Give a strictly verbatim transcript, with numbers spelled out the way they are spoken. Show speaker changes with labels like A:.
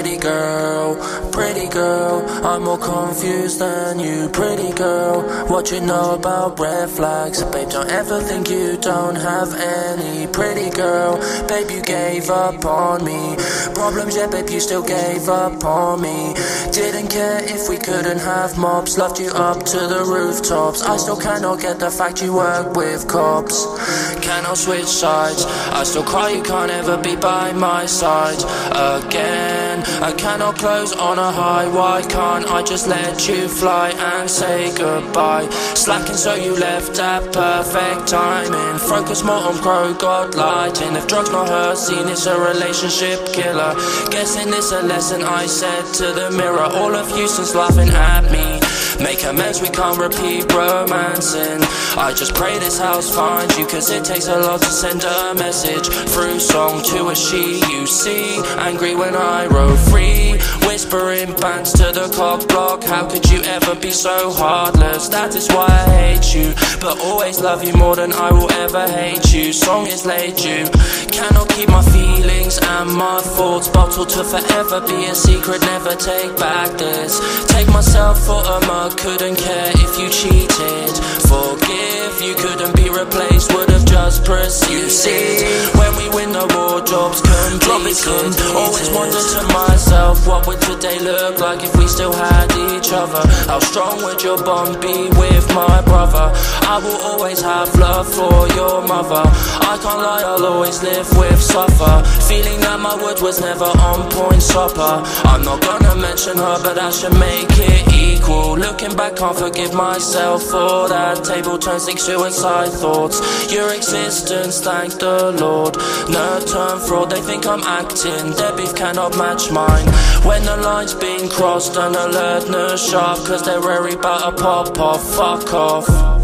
A: Pretty girl, pretty girl, I'm more confused than you. Pretty girl, what you know about red flags? Babe, don't ever think you don't have any. Pretty girl, babe, you gave up on me. Problems, yeah, babe, you still gave up on me. Didn't care if we couldn't have mobs. Loved you up to the rooftops. I still cannot get the fact you work with cops. Cannot switch sides. I still cry, you can't ever be by my side again. I cannot close on a high. Why can't I just let you fly and say goodbye? Slacking, so you left at perfect timing. Focus more on pro god lighting. If drugs not her scene, it's a relationship killer. Guessing it's a lesson I said to the mirror. All of Houston's laughing at me. Make amends, we can't repeat romancing. I just pray this house finds you, cause it takes a lot to send a message through song to a she you see. Angry when I row free, whispering bands to the cock block. How could you ever be so heartless? That is why I hate you, but always love you more than I will ever hate you. Song is laid you. Cannot keep my feelings and my thoughts bottled to forever be a secret. Never take back this. Take myself for a mug, couldn't care if you cheated. Forgive, you couldn't be replaced, would have just proceeded. You see, when we win the war, jobs completed. Always wonder to myself, what would today look like if we still had each other? How strong would your bond be with my brother? I will always have love for your mother. I can't lie, I'll always live with suffer. Feeling that my word was never on point, supper. I'm not gonna mention her, but I should make it equal. Looking back, can't forgive myself for that. Table turns, think suicide thoughts. Your existence, thank the Lord. Nerd turn fraud, they think I'm acting. Their beef cannot match mine. When the line's been crossed, an alertness sharp, cause they're worried about a pop-off. Fuck off.